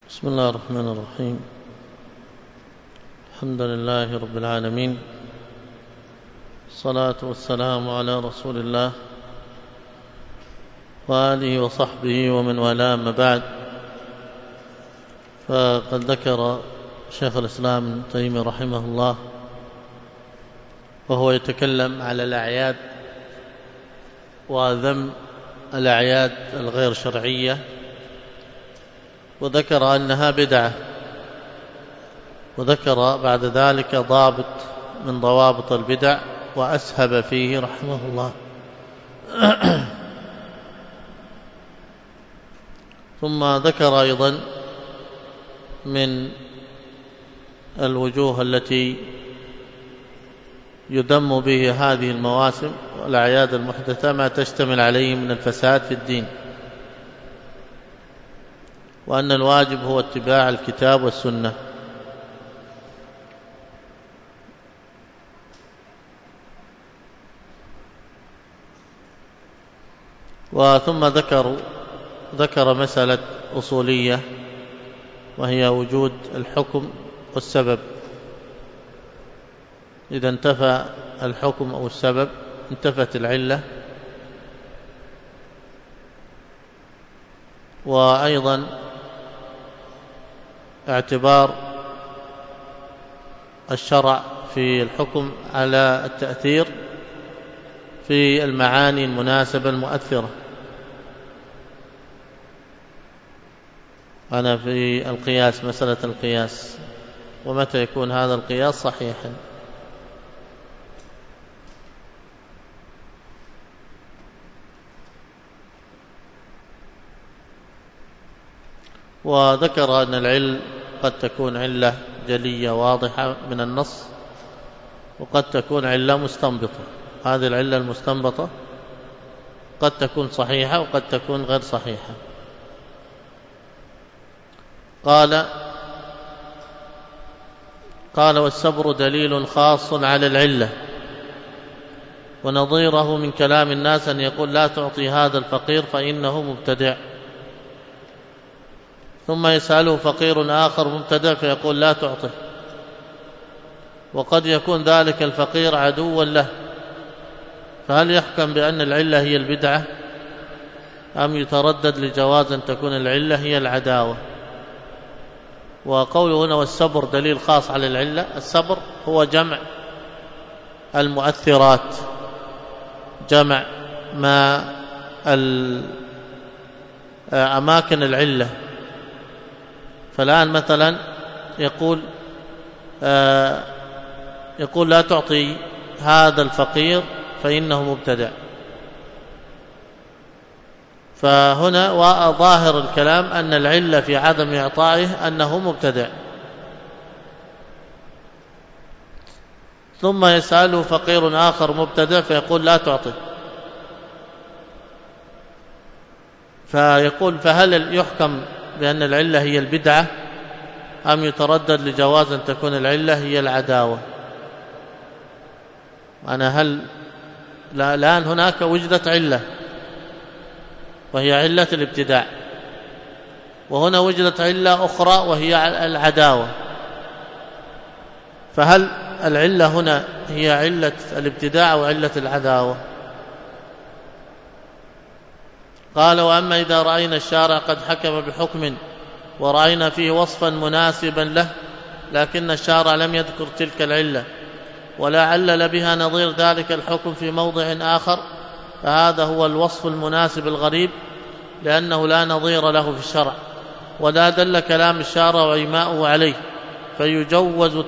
بسم الله الرحمن الرحيم. الحمد لله رب العالمين، الصلاة والسلام على رسول الله وآله وصحبه ومن والاه، أما بعد. فقد ذكر شيخ الإسلام ابن تيمية رحمه الله وهو يتكلم على الأعياد وذم الأعياد الغير شرعية، وذكر أنها بدعة، وذكر بعد ذلك ضابط من ضوابط البدع وأسهب فيه رحمه الله. ثم ذكر أيضا من الوجوه التي يذم به هذه المواسم والأعياد المحدثة ما تشتمل عليه من الفساد في الدين، وأن الواجب هو اتباع الكتاب والسنة. وثم ذكر مسألة أصولية، وهي وجود الحكم والسبب. إذا انتفى الحكم أو السبب انتفت العلة. وأيضا اعتبار الشرع في الحكم على التأثير في المعاني المناسبة المؤثرة. أنا في القياس، مسألة القياس، ومتى يكون هذا القياس صحيحا. وذكر أن العلة قد تكون علة جلية واضحة من النص، وقد تكون علة مستنبطة. هذه العلة المستنبطة قد تكون صحيحة وقد تكون غير صحيحة. قال والصبر دليل خاص على العلة، ونظيره من كلام الناس أن يقول لا تعطي هذا الفقير فإنه مبتدع، ثم يسأله فقير آخر مبتدع فيقول لا تعطه، وقد يكون ذلك الفقير عدوا له، فهل يحكم بأن العلة هي البدعة أم يتردد لجواز أن تكون العلة هي العداوة؟ وقوله هنا والصبر دليل خاص على العلة، الصبر هو جمع المؤثرات، جمع ما أماكن العلة. فالآن مثلا يقول لا تعطي هذا الفقير فإنه مبتدع، فهنا وظاهر الكلام أن العلة في عدم إعطائه أنه مبتدع. ثم يسأله فقير آخر مبتدع فيقول لا تعطي، فيقول فهل يحكم بأن العلة هي البدعة أم يتردد لجواز أن تكون العلة هي العداوة؟ الآن هناك وجدت علة وهي علة الابتداع، وهنا وجدت علة أخرى وهي العداوة، فهل العلة هنا هي علة الابتداع أو علة العداوة؟ قال وأما إذا رأينا الشارع قد حكم بحكم ورأينا فيه وصفا مناسبا له، لكن الشارع لم يذكر تلك العلة ولا علل بها نظير ذلك الحكم في موضع آخر، فهذا هو الوصف المناسب الغريب، لأنه لا نظير له في الشرع ولا دل كلام الشارع وإيماؤه عليه، فيجوز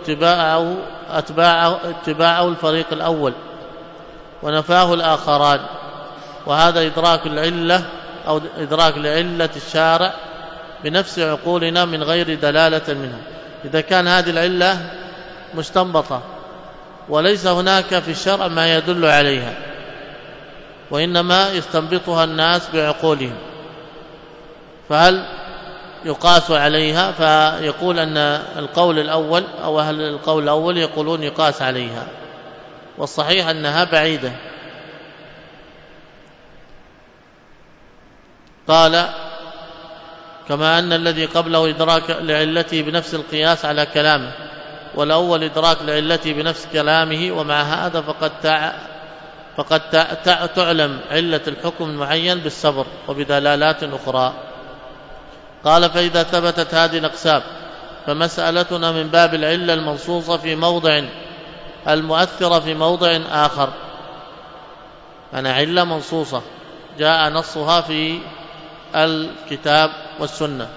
اتباعه الفريق الأول ونفاه الآخران. وهذا إدراك العلة أو إدراك لعلة الشارع بنفس عقولنا من غير دلالة منه، إذا كان هذه العلة مستنبطة وليس هناك في الشرع ما يدل عليها، وإنما يستنبطها الناس بعقولهم، فهل يقاس عليها؟ فيقول أن القول الأول أو أهل القول الأول يقولون يقاس عليها، والصحيح أنها بعيدة. قال كما أن الذي قبله إدراك لعلته بنفس القياس على كلامه، والأول إدراك لعلته بنفس كلامه. ومع هذا فقد تعلم علة الحكم المعين بالصبر وبدلالات أخرى. قال: فإذا ثبتت هذه الأقسام فمسألتنا من باب العلة المنصوصة في موضع المؤثرة في موضع آخر. أنا علة منصوصة جاء نصها في الكتاب والسنة،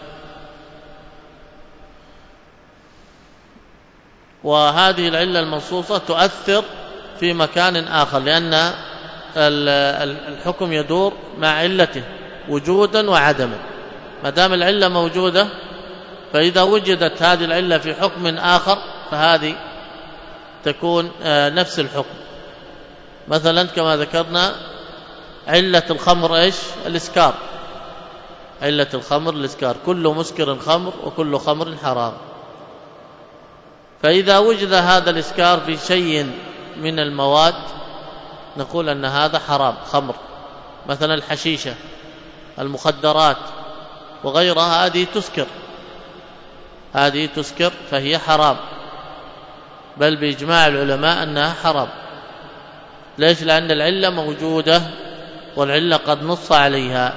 وهذه العلة المنصوصة تؤثر في مكان آخر، لأن الحكم يدور مع علته وجودا وعدما. ما دام العلة موجودة، فإذا وجدت هذه العلة في حكم آخر فهذه تكون نفس الحكم. مثلا كما ذكرنا علة الخمر إيش؟ الإسكار. علة الخمر الإسكار، كل مسكر خمر وكل خمر حرام. فإذا وجد هذا الإسكار في شيء من المواد نقول أن هذا حرام خمر، مثلا الحشيشة، المخدرات وغيرها، هذه تسكر فهي حرام، بل بإجماع العلماء أنها حرام. ليش؟ لأن العلة موجودة والعلة قد نص عليها.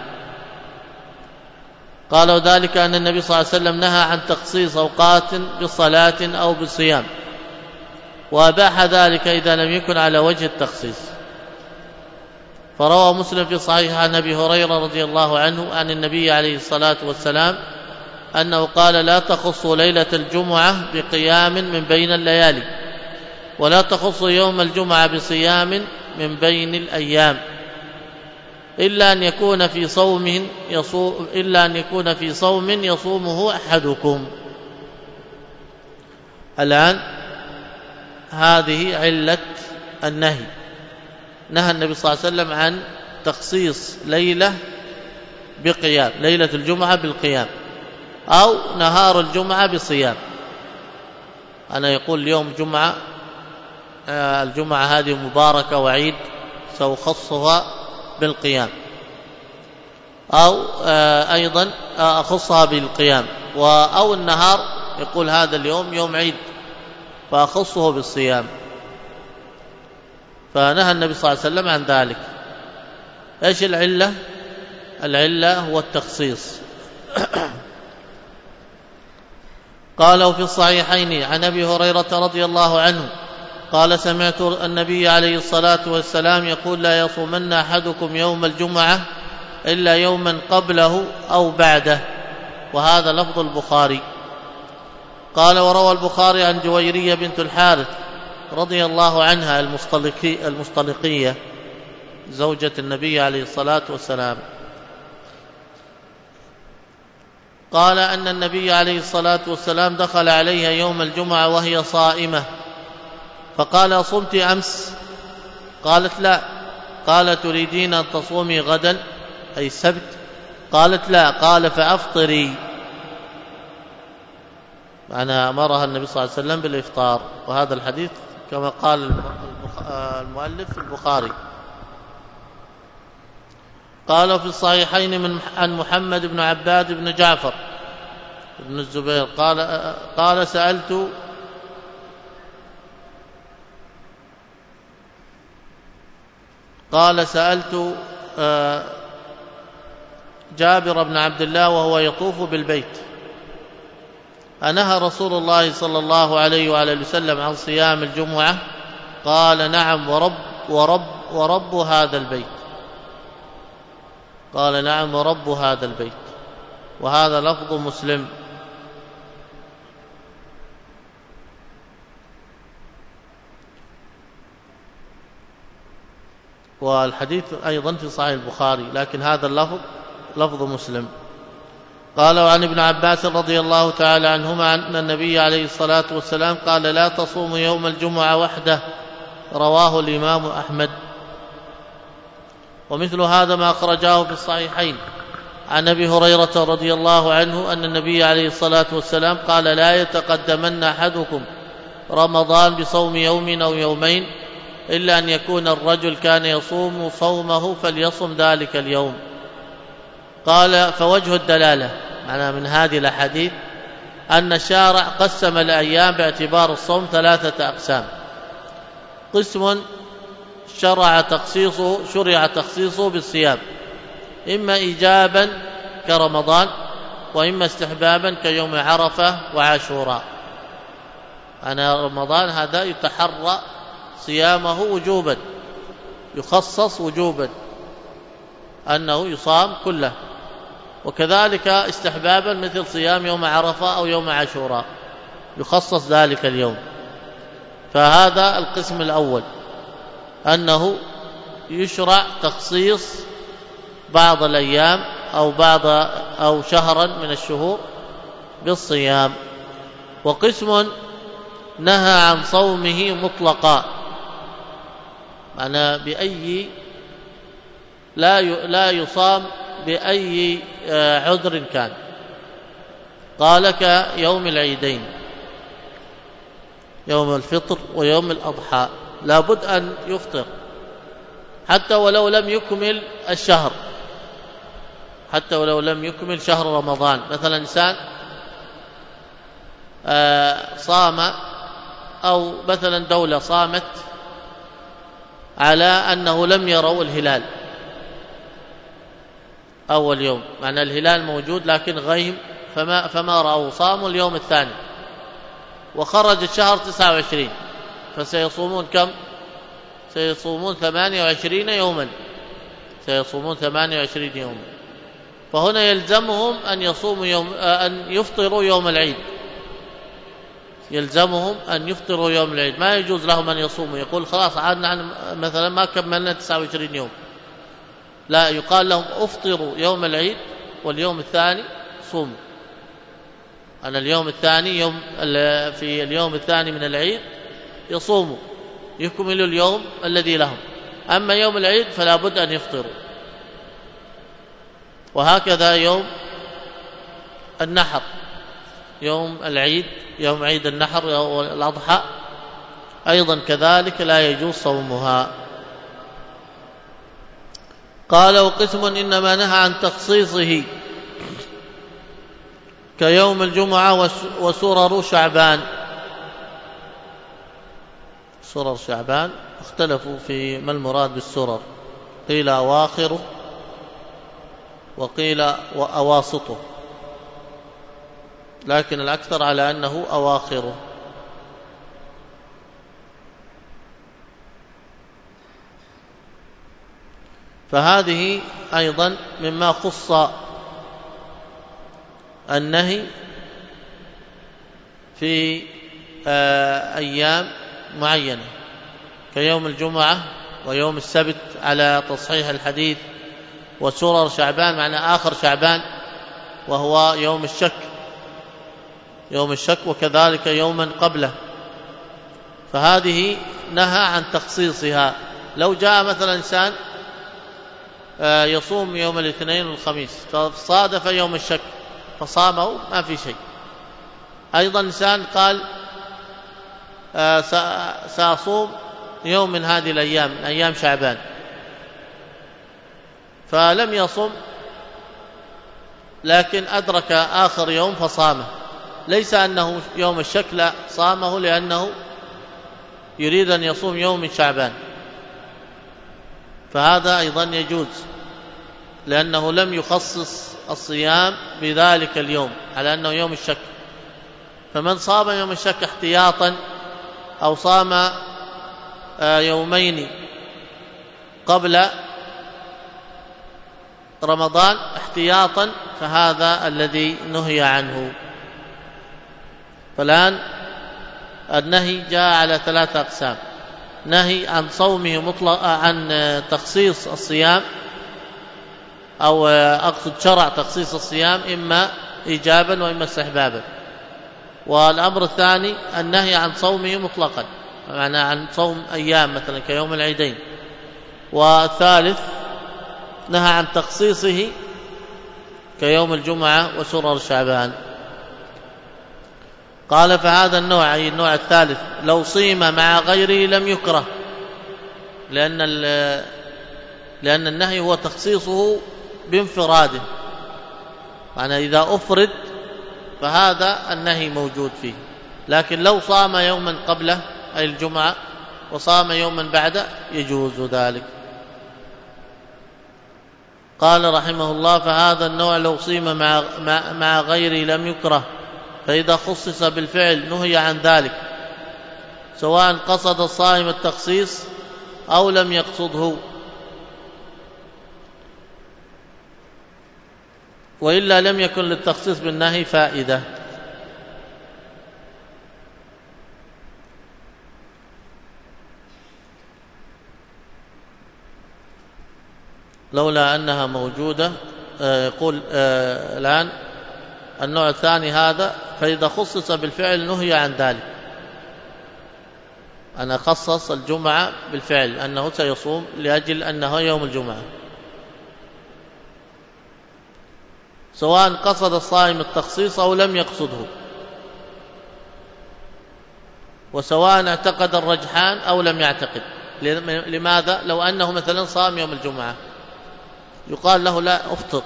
قالوا ذلك أن النبي صلى الله عليه وسلم نهى عن تخصيص أوقات بصلاة أو بصيام، وأباح ذلك إذا لم يكن على وجه التخصيص. فروى مسلم في صحيح عن أبي هريرة رضي الله عنه عن النبي عليه الصلاة والسلام أنه قال: لا تخصوا ليلة الجمعة بقيام من بين الليالي، ولا تخصوا يوم الجمعة بصيام من بين الأيام، إلا أن يكون في صوم يصومه أحدكم. الآن هذه علة النهي. نهى النبي صلى الله عليه وسلم عن تخصيص ليلة بقيام، ليلة الجمعة بالقيام، أو نهار الجمعة بصيام. أنا يقول اليوم جمعة، الجمعة هذه مباركة وعيد، سأخصها بالقيام، أو أيضا أخصها بالقيام، أو النهار يقول هذا اليوم يوم عيد فأخصه بالصيام. فنهى النبي صلى الله عليه وسلم عن ذلك. إيش العلة؟ العلة هو التخصيص. قالوا في الصحيحين عن أبي هريرة رضي الله عنه قال: سمعت النبي عليه الصلاة والسلام يقول: لا يصومن أحدكم يوم الجمعة إلا يوما قبله أو بعده. وهذا لفظ البخاري. قال: وروى البخاري عن جويرية بنت الحارث رضي الله عنها المصطلقية زوجة النبي عليه الصلاة والسلام، قال أن النبي عليه الصلاة والسلام دخل عليها يوم الجمعة وهي صائمة، فقال: صمت أمس؟ قالت: لا. قال: تريدين أن تصومي غدا أي السبت؟ قالت: لا. قال: فأفطري. معنى أمرها النبي صلى الله عليه وسلم بالإفطار. وهذا الحديث كما قال المؤلف في البخاري. قال في الصحيحين عن محمد بن عباد بن جعفر بن الزبير قال سألت جابر بن عبد الله وهو يطوف بالبيت: أنهى رسول الله صلى الله عليه وآله وسلم عن صيام الجمعة؟ قال: نعم، ورب هذا البيت. قال: نعم، ورب هذا البيت. وهذا لفظ مسلم. والحديث أيضا في صحيح البخاري، لكن هذا اللفظ لفظ مسلم. قال: وعن ابن عباس رضي الله تعالى عنهما أن النبي عليه الصلاة والسلام قال: لا تصوم يوم الجمعة وحده. رواه الإمام أحمد. ومثل هذا ما أخرجاه في الصحيحين عن أبي هريرة رضي الله عنه أن النبي عليه الصلاة والسلام قال: لا يتقدمن أحدكم رمضان بصوم يوم أو يومين، إلا أن يكون الرجل كان يصوم صومه فليصم ذلك اليوم. قال: فوجه الدلالة معنا من هذه الأحاديث أن الشارع قسم الأيام باعتبار الصوم 3 أقسام: قسم شرع تخصيصه بالصيام، إما إيجابا كرمضان، وإما استحبابا كيوم عرفة وعاشوراء. أنا رمضان هذا يتحرى صيامه وجوبا، يخصص وجوبا أنه يصام كله، وكذلك استحبابا مثل صيام يوم عرفة أو يوم عاشوراء يخصص ذلك اليوم. فهذا القسم الأول، أنه يشرع تخصيص بعض الأيام أو شهرا من الشهور بالصيام. وقسم نهى عن صومه مطلقا، معنى بأي لا يصام بأي عذر كان، قال كيوم العيدين، يوم الفطر ويوم الأضحى لابد أن يفطر حتى ولو لم يكمل الشهر، حتى ولو لم يكمل شهر رمضان. مثلا إنسان صام، أو مثلا دولة صامت على أنه لم يروا الهلال أول يوم، معنى الهلال موجود لكن غيم فما رأوا، صاموا اليوم الثاني وخرج الشهر 29، فسيصومون كم؟ سيصومون 28 يوما، سيصومون 28 يوما. فهنا يلزمهم أن يفطروا يوم العيد، يلزمهم أن يفطروا يوم العيد، ما يجوز لهم أن يصوموا. يقول خلاص عادنا مثلا ما كملنا 29 يوم، لا، يقال لهم افطروا يوم العيد واليوم الثاني صوموا. أنا اليوم الثاني في اليوم الثاني من العيد يصوموا، يكملوا اليوم الذي لهم، أما يوم العيد فلا بد أن يفطروا. وهكذا يوم النحر، يوم العيد، يوم عيد النحر والأضحى أيضا كذلك لا يجوز صومها. قال: وقسم إنما نهى عن تخصيصه كيوم الجمعة وسرر شعبان. سرر شعبان اختلفوا في ما المراد بالسرر، قيل أواخره وقيل أواسطه، لكن الأكثر على أنه أواخره. فهذه أيضا مما خص النهي في أيام معينة كيوم الجمعة ويوم السبت على تصحيح الحديث، وسرر شعبان معنى آخر شعبان وهو يوم الشك، يوم الشك، وكذلك يوما قبله. فهذه نهى عن تخصيصها. لو جاء مثلا إنسان يصوم يوم الاثنين والخميس فصادف يوم الشك فصامه ما في شيء. أيضا إنسان قال سأصوم يوم من هذه الأيام، من أيام شعبان، فلم يصم لكن أدرك آخر يوم فصامه، ليس أنه يوم الشك، لا، صامه لأنه يريد أن يصوم يوم من شعبان، فهذا أيضا يجوز لأنه لم يخصص الصيام بذلك اليوم على أنه يوم الشك. فمن صام يوم الشك احتياطا أو صام يومين قبل رمضان احتياطا فهذا الذي نهي عنه. فالآن النهي جاء على 3 أقسام: نهي عن صومه مطلقا، عن تخصيص الصيام، أو أقصد شرع تخصيص الصيام إما إيجابا وإما استحبابا. والأمر الثاني النهي عن صومه مطلقا، معنى عن صوم أيام مثلا كيوم العيدين. والثالث نهى عن تخصيصه كيوم الجمعة وسرر شعبان. قال: فهذا النوع، أي النوع الثالث، لو صيم مع غيره لم يكره، لأن النهي هو تخصيصه بانفراده، معنى إذا أفرد فهذا النهي موجود فيه، لكن لو صام يوما قبله أي الجمعة وصام يوما بعده يجوز ذلك. قال رحمه الله: فهذا النوع لو صيم مع غيره لم يكره، فإذا خصص بالفعل نهي عن ذلك، سواء قصد الصائم التخصيص أو لم يقصده، وإلا لم يكن للتخصيص بالنهي فائدة. لولا أنها موجودة. يقول الآن النوع الثاني هذا: فإذا خصص بالفعل نهي عن ذلك. أنا خصص الجمعة بالفعل أنه سيصوم لأجل أنه يوم الجمعة، سواء قصد الصائم التخصيص أو لم يقصده، وسواء اعتقد الرجحان أو لم يعتقد. لماذا؟ لو أنه مثلا صام يوم الجمعة يقال له: لا أفطر،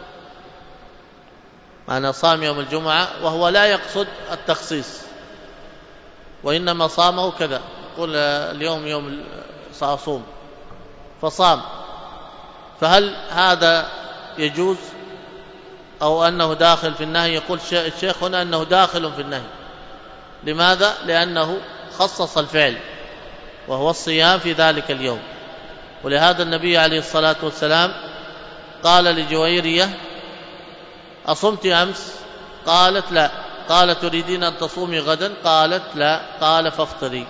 أنا صام يوم الجمعة وهو لا يقصد التخصيص وإنما صامه كذا، يقول اليوم يوم سأصوم فصام، فهل هذا يجوز أو أنه داخل في النهي؟ يقول الشيخ هنا أنه داخل في النهي. لماذا؟ لأنه خصص الفعل وهو الصيام في ذلك اليوم. ولهذا النبي عليه الصلاة والسلام قال لجويرية: أصمت أمس؟ قالت: لا. قال: تريدين أن تصومي غدا؟ قالت: لا. قال: فافطري.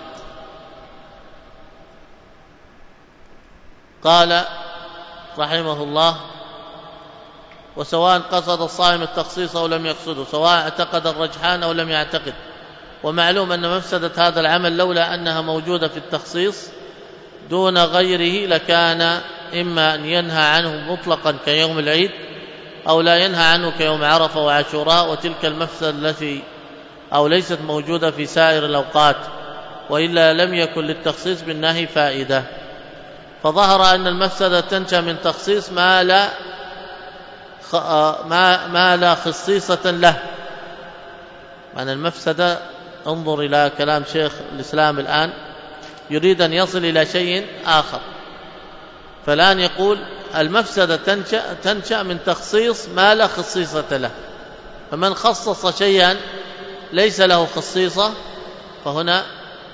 قال رحمه الله: وسواء قصد الصائم التخصيص أو لم يقصده، سواء اعتقد الرجحان أو لم يعتقد. ومعلوم أن مفسدة هذا العمل لولا أنها موجودة في التخصيص دون غيره لكان إما أن ينهى عنه مطلقا كيوم العيد، أو لا ينهى عنه كيوم عرفة وعاشوراء، وتلك المفسدة التي أو ليست موجودة في سائر الأوقات، وإلا لم يكن للتخصيص بالنهي فائدة. فظهر أن المفسدة تنشأ من تخصيص ما لا خصيصة له. معنى المفسدة، انظر إلى كلام شيخ الإسلام الآن، يريد أن يصل إلى شيء آخر. فالآن يقول المفسدة تنشأ من تخصيص ما لا خصيصة له، فمن خصص شيئا ليس له خصيصة فهنا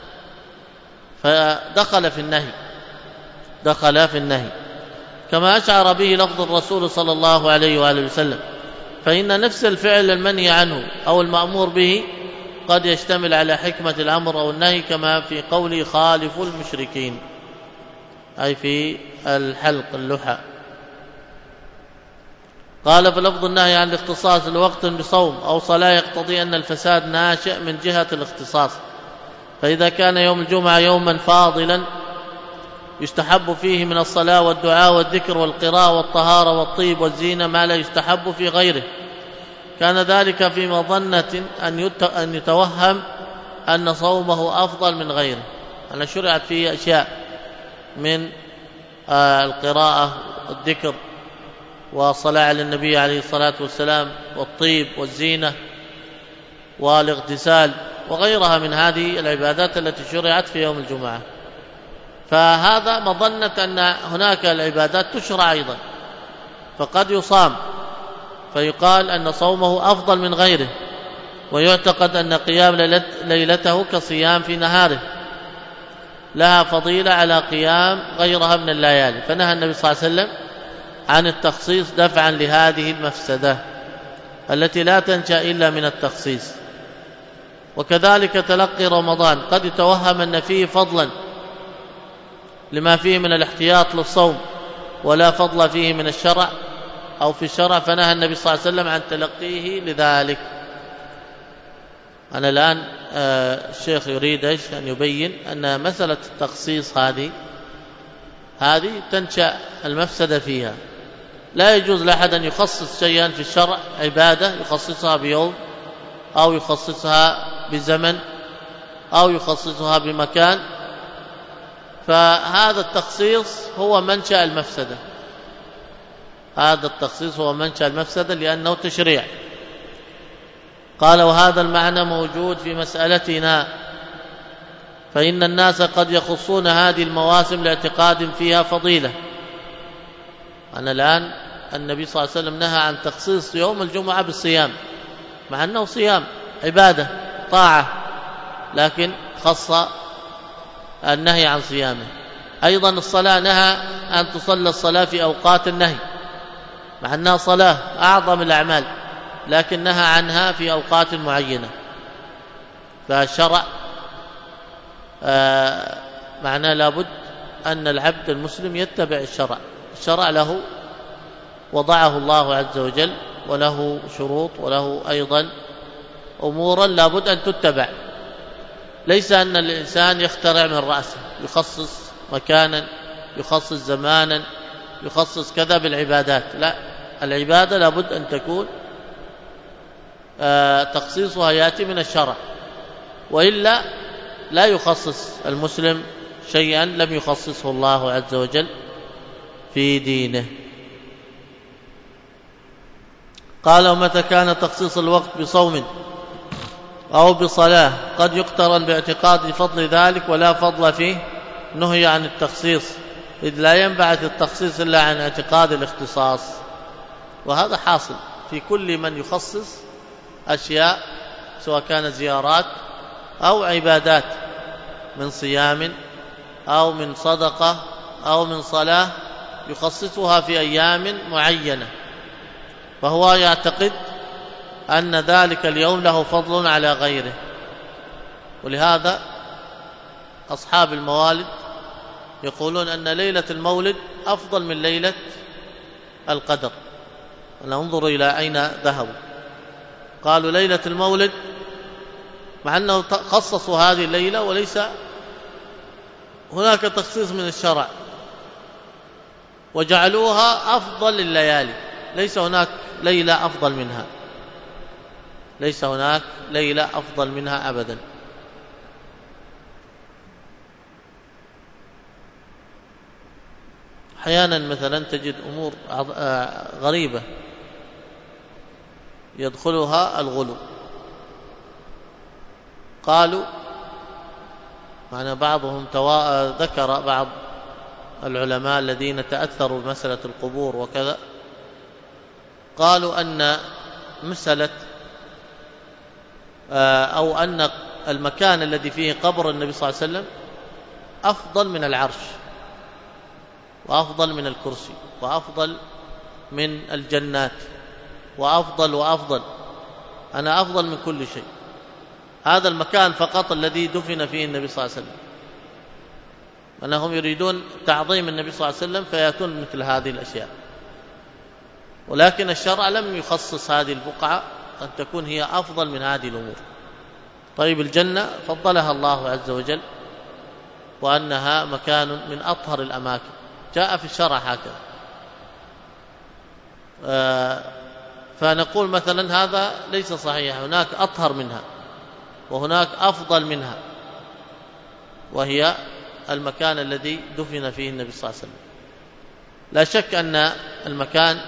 فدخل في النهي، دخل في النهي، كما أشعر به لفظ الرسول صلى الله عليه وآله وسلم. فإن نفس الفعل المنهي عنه أو المأمور به قد يشتمل على حكمة الأمر أو النهي، كما في قوله: خالف المشركين، أي في الحلق اللحى. قال: فلفظ النهي عن الاختصاص لوقت بصوم أو صلاة يقتضي أن الفساد ناشئ من جهة الاختصاص. فإذا كان يوم الجمعة يوما فاضلا يستحب فيه من الصلاة والدعاء والذكر والقراءة والطهارة والطيب والزينة ما لا يستحب في غيره، كان ذلك في مظنة أن يتوهم أن صومه أفضل من غيره. أنا شرعت فيه أشياء من القراءة والذكر والصلاة على النبي عليه الصلاة والسلام والطيب والزينة والاغتسال وغيرها من هذه العبادات التي شرعت في يوم الجمعة، فهذا مظنة أن هناك العبادات تشرع أيضا، فقد يصام فيقال أن صومه أفضل من غيره، ويعتقد أن قيام ليلته كصيام في نهاره لها فضيلة على قيام غيرها من الليالي. فنهى النبي صلى الله عليه وسلم عن التخصيص دفعا لهذه المفسدة التي لا تنشأ إلا من التخصيص. وكذلك تلقي رمضان قد يتوهم أن فيه فضلا لما فيه من الاحتياط للصوم ولا فضل فيه من الشرع أو في الشرع، فنهى النبي صلى الله عليه وسلم عن تلقيه لذلك. أنا الآن الشيخ يريد أن يبين أن مسألة التخصيص هذه تنشأ المفسدة فيها. لا يجوز لأحد أن يخصص شيئا في الشرع عبادة يخصصها بيوم أو يخصصها بزمن أو يخصصها بمكان، فهذا التخصيص هو منشأ المفسدة. هذا التخصيص هو منشأ المفسدة لأنه تشريع. قال وهذا المعنى موجود في مسألتنا، فإن الناس قد يخصون هذه المواسم لاعتقاد فيها فضيلة. أنا الآن النبي صلى الله عليه وسلم نهى عن تخصيص يوم الجمعة بالصيام، مع أنه صيام عبادة طاعة، لكن خص النهي عن صيامه. أيضا الصلاة نهى أن تصلى الصلاة في أوقات النهي، مع أنها صلاة أعظم الأعمال، لكن نهى عنها في أوقات معينة. فالشرع معناه لابد أن العبد المسلم يتبع الشرع. الشرع له وضعه الله عز وجل، وله شروط، وله أيضا أمورا لابد أن تتبع. ليس أن الإنسان يخترع من رأسه، يخصص مكانا، يخصص زمانا، يخصص كذا بالعبادات. لا، العبادة لابد أن تكون تخصيصها يأتي من الشرع، وإلا لا يخصص المسلم شيئا لم يخصصه الله عز وجل في دينه. قال ومتى كان تخصيص الوقت بصوم أو بصلاة قد يقترن باعتقاد فضل ذلك ولا فضل فيه، نهي عن التخصيص، إذ لا ينبعث التخصيص إلا عن اعتقاد الاختصاص. وهذا حاصل في كل من يخصص أشياء، سواء كانت زيارات أو عبادات من صيام أو من صدقة أو من صلاة، يخصصها في أيام معينة، فهو يعتقد أن ذلك اليوم له فضل على غيره. ولهذا أصحاب الموالد يقولون أن ليلة المولد أفضل من ليلة القدر. ننظر إلى أين ذهبوا. قالوا ليلة المولد، مع أنه خصصوا هذه الليلة وليس هناك تخصيص من الشرع، وجعلوها أفضل الليالي، ليس هناك ليلة أفضل منها، ليس هناك ليلة أفضل منها أبدا. أحيانا مثلا تجد أمور غريبة يدخلها الغلو. قالوا معنى بعضهم ذكر بعض العلماء الذين تأثروا بمسألة القبور وكذا، قالوا أن مسألة أو أن المكان الذي فيه قبر النبي صلى الله عليه وسلم أفضل من العرش، وأفضل من الكرسي، وأفضل من الجنات، وأفضل أنا أفضل من كل شيء. هذا المكان فقط الذي دفن فيه النبي صلى الله عليه وسلم، أنهم يريدون تعظيم النبي صلى الله عليه وسلم فيأتون مثل هذه الأشياء. ولكن الشرع لم يخصص هذه البقعة أن تكون هي أفضل من هذه الأمور. طيب الجنة فضلها الله عز وجل وأنها مكان من أطهر الأماكن، جاء في الشرع هكذا. فنقول مثلا هذا ليس صحيح، هناك أطهر منها وهناك أفضل منها، وهي المكان الذي دفن فيه النبي صلى الله عليه وسلم. لا شك أن المكان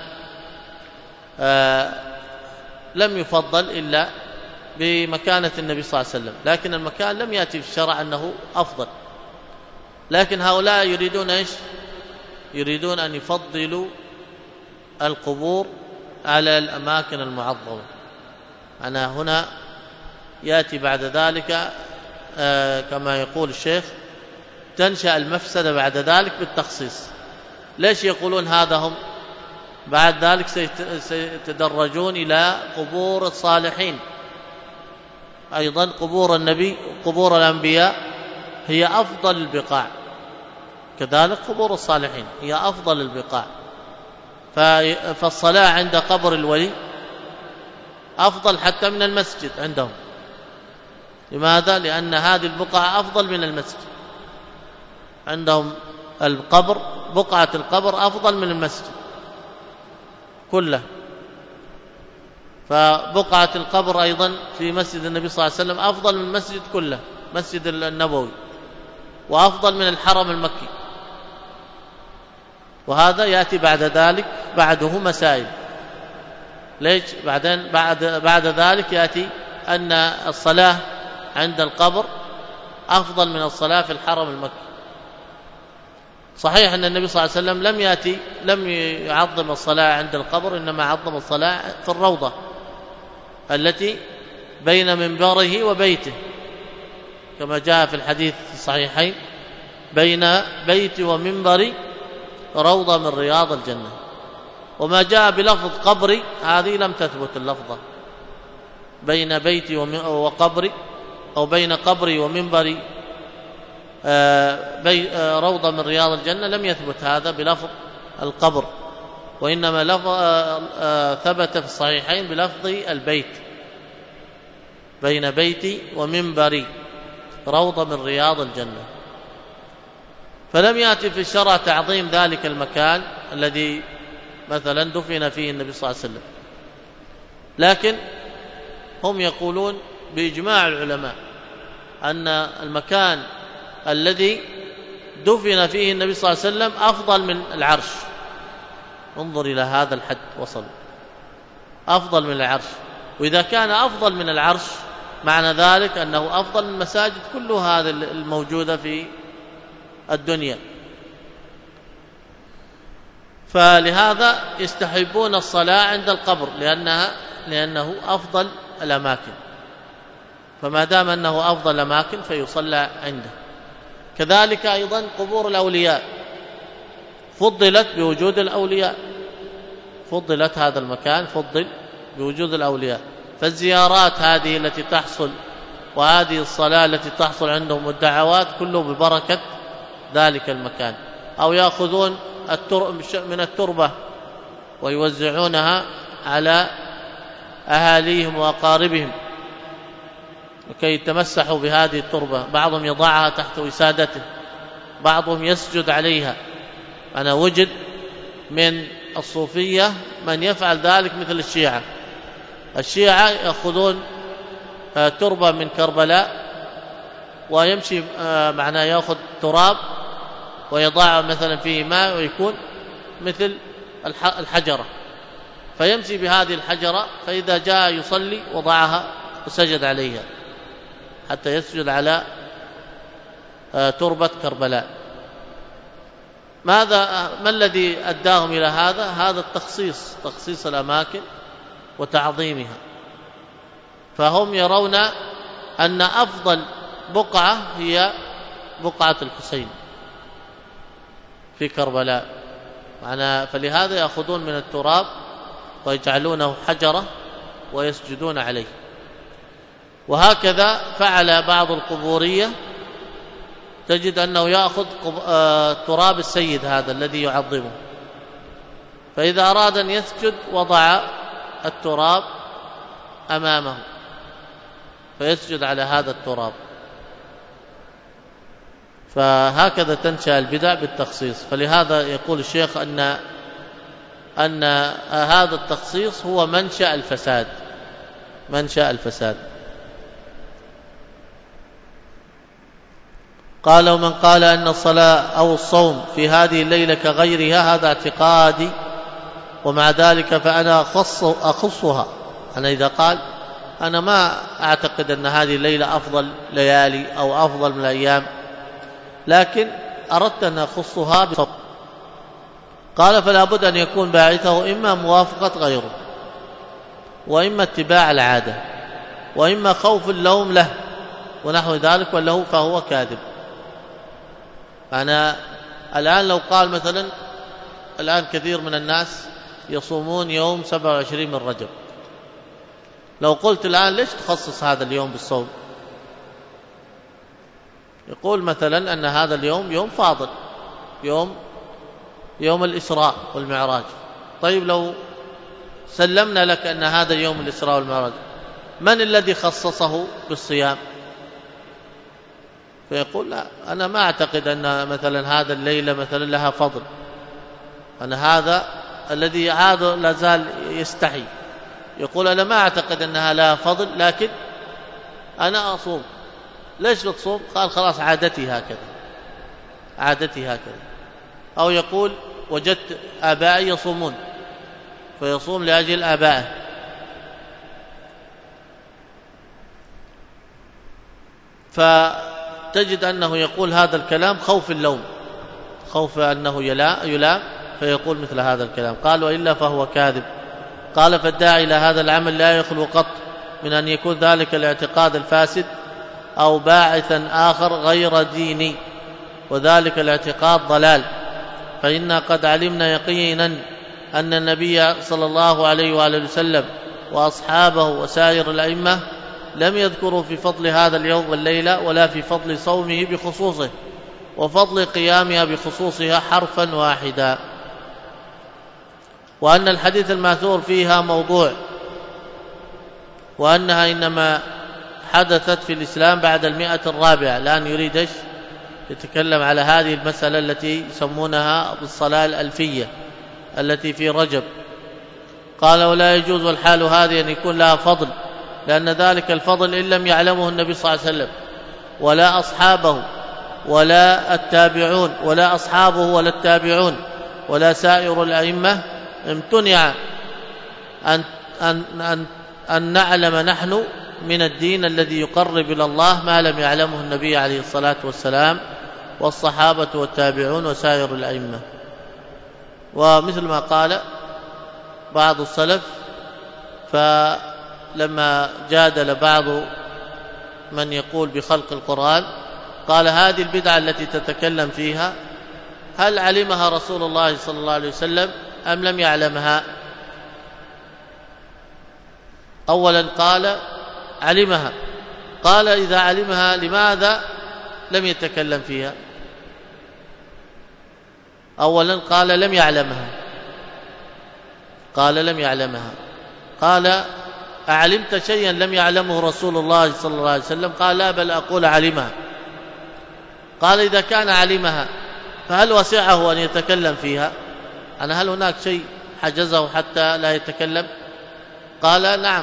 لم يفضل إلا بمكانة النبي صلى الله عليه وسلم، لكن المكان لم يأتي في الشرع أنه أفضل. لكن هؤلاء يريدون إيش؟ يريدون أن يفضلوا القبور على الأماكن المعظمة. أنا هنا يأتي بعد ذلك كما يقول الشيخ تنشأ المفسدة بعد ذلك بالتخصيص. ليش يقولون هذا؟ هم بعد ذلك سيتدرجون إلى قبور الصالحين. أيضا قبور النبي، قبور الأنبياء هي أفضل البقاع، كذلك قبور الصالحين هي أفضل البقاع. فالصلاة عند قبر الولي أفضل حتى من المسجد عندهم. لماذا؟ لأن هذه البقعة أفضل من المسجد عندهم. القبر، بقعة القبر أفضل من المسجد كله. فبقعة القبر أيضا في مسجد النبي صلى الله عليه وسلم أفضل من المسجد كله، مسجد النبوي، وأفضل من الحرم المكي. وهذا يأتي بعد ذلك بعده مسائل. ليش؟ بعدين بعد ذلك يأتي أن الصلاة عند القبر أفضل من الصلاة في الحرم المكي. صحيح أن النبي صلى الله عليه وسلم لم يعظم الصلاة عند القبر، إنما عظم الصلاة في الروضة التي بين منبره وبيته، كما جاء في الحديث الصحيحين: بين بيتي ومنبري روضة من رياض الجنة. وما جاء بلفظ قبري هذه لم تثبت اللفظة، بين بيتي وقبري، أو بين قبري ومنبري روضة من رياض الجنة، لم يثبت هذا بلفظ القبر، وإنما ثبت في الصحيحين بلفظ البيت: بين بيتي ومنبري روضة من رياض الجنة. فلم يأتي في الشرع تعظيم ذلك المكان الذي مثلا دفن فيه النبي صلى الله عليه وسلم، لكن هم يقولون بإجماع العلماء أن المكان الذي دفن فيه النبي صلى الله عليه وسلم أفضل من العرش. انظر إلى هذا الحد وصل، أفضل من العرش. وإذا كان أفضل من العرش معنى ذلك أنه أفضل من المساجد كلها هذه الموجودة في الدنيا. فلهذا يستحبون الصلاة عند القبر لأنه أفضل الأماكن، فما دام أنه أفضل الأماكن فيصلى عنده. كذلك أيضا قبور الأولياء فضلت بوجود الأولياء، فضلت هذا المكان فضل بوجود الأولياء. فالزيارات هذه التي تحصل وهذه الصلاة التي تحصل عندهم والدعوات كله ببركة ذلك المكان. أو يأخذون من التربة ويوزعونها على أهاليهم وأقاربهم لكي يتمسحوا بهذه التربة. بعضهم يضعها تحت وسادته، بعضهم يسجد عليها. أنا وجد من الصوفية من يفعل ذلك مثل الشيعة يأخذون تربة من كربلاء ويمشي معناه يأخذ تراب ويضع مثلا فيه ماء ويكون مثل الحجرة، فيمشي بهذه الحجرة، فإذا جاء يصلي وضعها وسجد عليها حتى يسجد على تربة كربلاء. ما الذي أداهم إلى هذا تخصيص الأماكن وتعظيمها. فهم يرون أن أفضل بقعة هي بقعة الحسين في كربلاء، فلهذا يأخذون من التراب ويجعلونه حجرة ويسجدون عليه. وهكذا فعل بعض القبورية، تجد أنه يأخذ تراب السيد هذا الذي يعظمه، فإذا أراد أن يسجد وضع التراب أمامه فيسجد على هذا التراب. فهكذا تنشأ البدع بالتخصيص. فلهذا يقول الشيخ أن هذا التخصيص هو منشأ الفساد. قال: ومن قال أن الصلاة أو الصوم في هذه الليلة كغيرها هذا اعتقادي، ومع ذلك فأنا أخصها. أنا إذا قال أنا ما أعتقد أن هذه الليلة أفضل ليالي أو أفضل من الأيام، لكن أردت أن أخصها بصوم. قال: فلا بد أن يكون باعثه إما موافقة غيره، وإما اتباع العادة، وإما خوف اللوم له ونحو ذلك، وله فهو كاذب. أنا الآن لو قال مثلا الآن كثير من الناس يصومون يوم 27 من رجب، لو قلت الآن ليش تخصص هذا اليوم بالصوم؟ يقول مثلا أن هذا اليوم يوم فاضل، يوم الإسراء والمعراج. طيب لو سلمنا لك أن هذا يوم الإسراء والمعراج، من الذي خصصه بالصيام؟ فيقول: لا، أنا ما أعتقد أن مثلا هذا الليلة مثلا لها فضل. أنا هذا الذي عاد لا زال يستحي، يقول: أنا ما أعتقد أنها لها فضل، لكن أنا أصوم. ليش بتصوم؟ قال: خلاص عادتي هكذا. أو يقول: وجدت آبائي يصومون فيصوم لأجل آبائه. فتجد أنه يقول هذا الكلام خوف اللوم، خوف أنه يلام، فيقول مثل هذا الكلام. قال وإلا فهو كاذب. قال فالداعي إلى هذا العمل لا يخلو قط من أن يكون ذلك الاعتقاد الفاسد أو باعثا آخر غير ديني، وذلك الاعتقاد ضلال. فإنا قد علمنا يقينا أن النبي صلى الله عليه وآله وسلم وأصحابه وسائر الأئمة لم يذكروا في فضل هذا اليوم والليلة ولا في فضل صومه بخصوصه وفضل قيامها بخصوصها حرفا واحدا، وأن الحديث الماثور فيها موضوع، وأنها إنما حدثت في الإسلام بعد 100 الآن يريد يتكلم على هذه المسألة التي يسمونها بالصلاة الألفية التي في رجب. قال ولا يجوز الحال هذه أن يكون لها فضل، لأن ذلك الفضل إن لم يعلمه النبي صلى الله عليه وسلم ولا أصحابه ولا التابعون ولا أصحابه ولا التابعون ولا سائر الأئمة، امتنع أن نعلم نحن من الدين الذي يقرب إلى الله ما لم يعلمه النبي عليه الصلاة والسلام والصحابة والتابعون وسائر الأئمة. ومثل ما قال بعض السلف، فلما جادل بعض من يقول بخلق القرآن قال هذه البدعة التي تتكلم فيها هل علمها رسول الله صلى الله عليه وسلم أم لم يعلمها؟ أولا قال علمها. قال إذا علمها لماذا لم يتكلم فيها؟ أولا قال لم يعلمها، قال لم يعلمها. قال أعلمت شيئا لم يعلمه رسول الله صلى الله عليه وسلم؟ قال لا، بل أقول علمها. قال إذا كان علمها فهل وسعه أن يتكلم فيها؟ هل هناك شيء حجزه حتى لا يتكلم؟ قال نعم،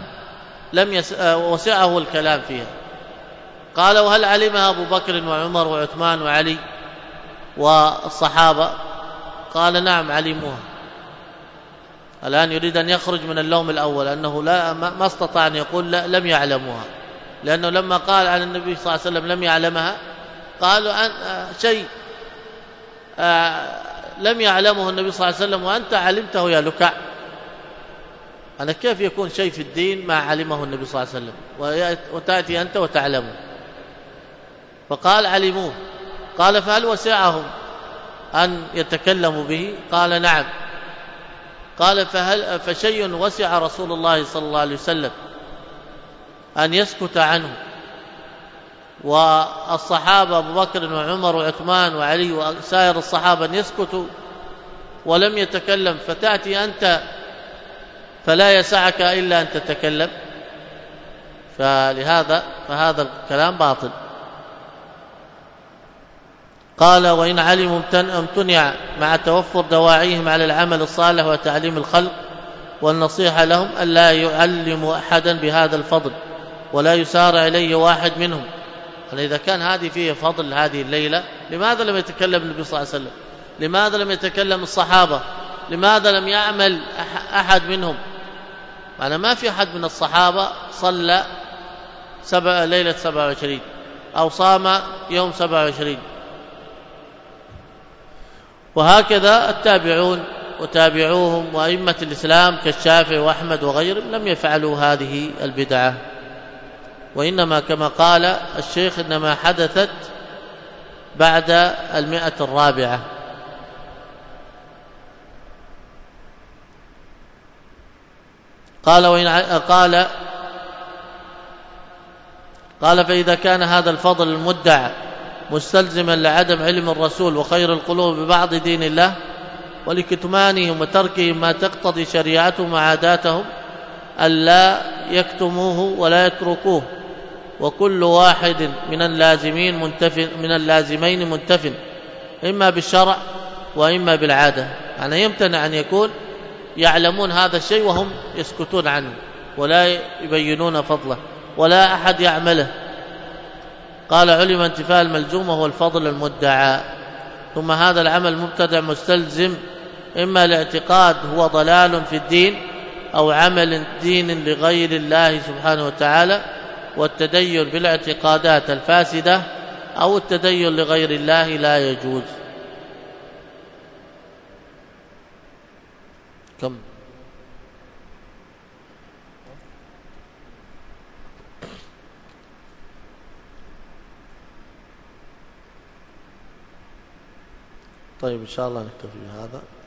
وسعه الكلام فيها. قال وهل علمها أبو بكر وعمر وعثمان وعلي والصحابة؟ قال نعم علموها. الآن يريد أن يخرج من اللوم الأول أنه ما استطاع أن يقول لم يعلموها، لأنه لما قال عن النبي صلى الله عليه وسلم لم يعلمها قالوا شيء لم يعلمه النبي صلى الله عليه وسلم وأنت علمته يا لكع. كيف يكون شيء في الدين ما علمه النبي صلى الله عليه وسلم وتأتي أنت وتعلمه؟ فقال علموه. قال فهل وسعهم أن يتكلموا به؟ قال نعم. قال فشيء وسع رسول الله صلى الله عليه وسلم أن يسكت عنه، والصحابة أبو بكر وعمر وعثمان وعلي وسائر الصحابة أن يسكتوا ولم يتكلم، فتأتي أنت فلا يسعك إلا أن تتكلم؟ فهذا الكلام باطل. قال وإن علموا امتنع مع توفر دواعيهم على العمل الصالح وتعليم الخلق والنصيحة لهم ألا يعلموا أحدا بهذا الفضل ولا يسارع إليه واحد منهم. إذا كان هذه فيه فضل هذه الليلة، لماذا لم يتكلم النبي صلى الله عليه وسلم؟ لماذا لم يتكلم الصحابة؟ لماذا لم يعمل أحد منهم؟ ما في أحد من الصحابة صلى ليلة 27 أو صام يوم 27. وهكذا التابعون وتابعوهم وأئمة الإسلام كالشافعي وأحمد وغيرهم لم يفعلوا هذه البدعة، وإنما كما قال الشيخ إنما حدثت بعد 100. قال فإذا كان هذا الفضل المدعى مستلزما لعدم علم الرسول وخير القلوب ببعض دين الله ولكتمانهم وتركهم ما تقتضي شريعتهم وعاداتهم ألا يكتموه ولا يتركوه، وكل واحد من اللازمين منتف إما بالشرع وإما بالعادة. يمتنع أن يكون يعلمون هذا الشيء وهم يسكتون عنه ولا يبينون فضله ولا أحد يعمله. قال علم انتفاء الملزوم وهو الفضل المدعى. ثم هذا العمل مبتدع مستلزم إما الاعتقاد هو ضلال في الدين أو عمل دين لغير الله سبحانه وتعالى، والتدين بالاعتقادات الفاسدة أو التدين لغير الله لا يجوز. كم طيب إن شاء الله نكتفي بهذا.